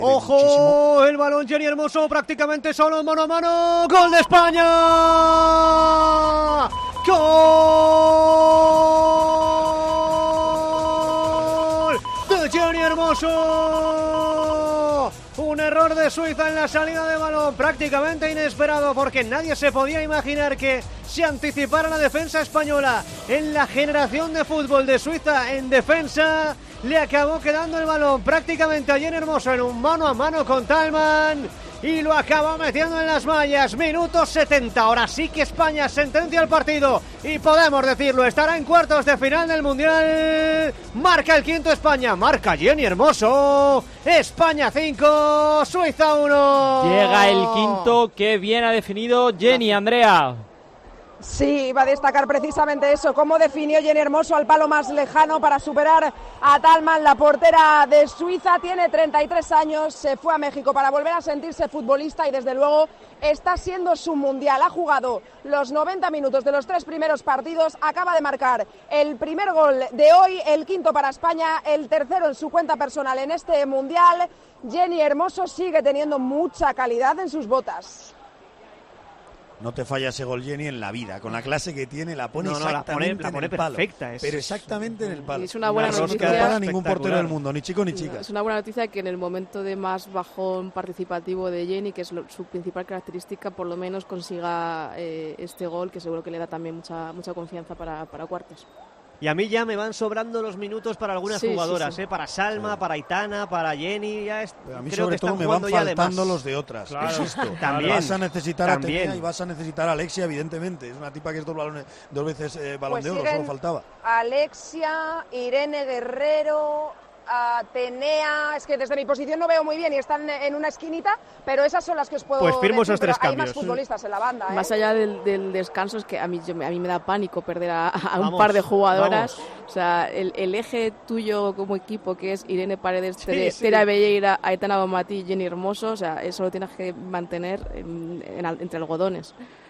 ¡Ojo! Muchísimo. El balón, Jenny Hermoso, prácticamente solo, mano a mano. ¡Gol de España! ¡Gol de Jenny Hermoso! Un error de Suiza en la salida de balón, prácticamente inesperado, porque nadie se podía imaginar que se anticipara la defensa española. En la generación de fútbol de Suiza en defensa, le acabó quedando el balón prácticamente a Jenny Hermoso en un mano a mano con Thalmann y lo acabó metiendo en las mallas. Minuto 70, ahora sí que España sentencia el partido y podemos decirlo, estará en cuartos de final del Mundial. Marca el quinto España, marca Jenny Hermoso. España 5, Suiza 1. Llega el quinto, que bien ha definido Jenny, Andrea. Sí, iba a destacar precisamente eso, cómo definió Jenny Hermoso al palo más lejano para superar a Thalmann, la portera de Suiza. Tiene 33 años, se fue a México para volver a sentirse futbolista y desde luego está siendo su mundial. Ha jugado los 90 minutos de los 3 primeros partidos, acaba de marcar el primer gol de hoy, el quinto para España, el tercero en su cuenta personal en este mundial. Jenny Hermoso sigue teniendo mucha calidad en sus botas. No te falla ese gol, Jenny, en la vida. Con la clase que tiene, la pone exactamente la pone en el palo. perfecta. Pero exactamente en el palo. Es una buena noticia. No para ningún portero del mundo, ni chico ni chica. Es una buena noticia que en el momento de más bajón participativo de Jenny, que es su principal característica, por lo menos consiga este gol, que seguro que le da también mucha confianza para cuartos. Y a mí ya me van sobrando los minutos para algunas jugadoras, sí. Para Salma, para Aitana, para Jenny. Pero a mí creo sobre que todo me van faltando los de otras. Claro. Insisto. También. Vas a necesitar a También. Atenea y vas a necesitar a Alexia, evidentemente. Es una tipa que es dos veces balón de oro, solo faltaba. Alexia, Irene Guerrero, Atenea, es que desde mi posición no veo muy bien y están en una esquinita, pero esas son las que os puedo pues firmo decir, esos 3 cambios. Hay más futbolistas en la banda. Más allá del descanso, es que a mí me da pánico perder a un par de jugadoras. O sea, el eje tuyo como equipo, que es Irene Paredes, Tera Belleira, Aitana Bonmatí y Jenny Hermoso, o sea, eso lo tienes que mantener entre algodones.